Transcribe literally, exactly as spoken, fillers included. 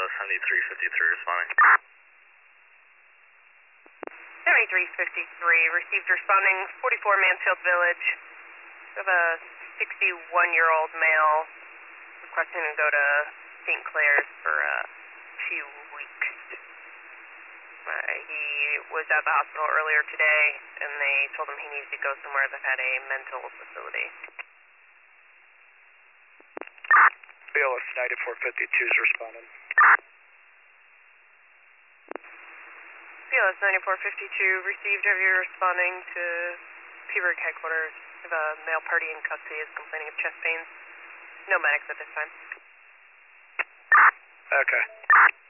seventy-three fifty-three responding. seventy-three fifty-three, received responding forty-four Mansfield Village. We have a sixty-one-year-old male requesting to go to Saint Clair's for a few weeks. Uh, he was at the hospital earlier today, and they told him he needed to go somewhere that had a mental facility. B L S ninety-four fifty-two is responding. B L S ninety-four fifty-two, received of you responding to P-Burg headquarters. We have a male party in custody is complaining of chest pains. No medics at this time. Okay.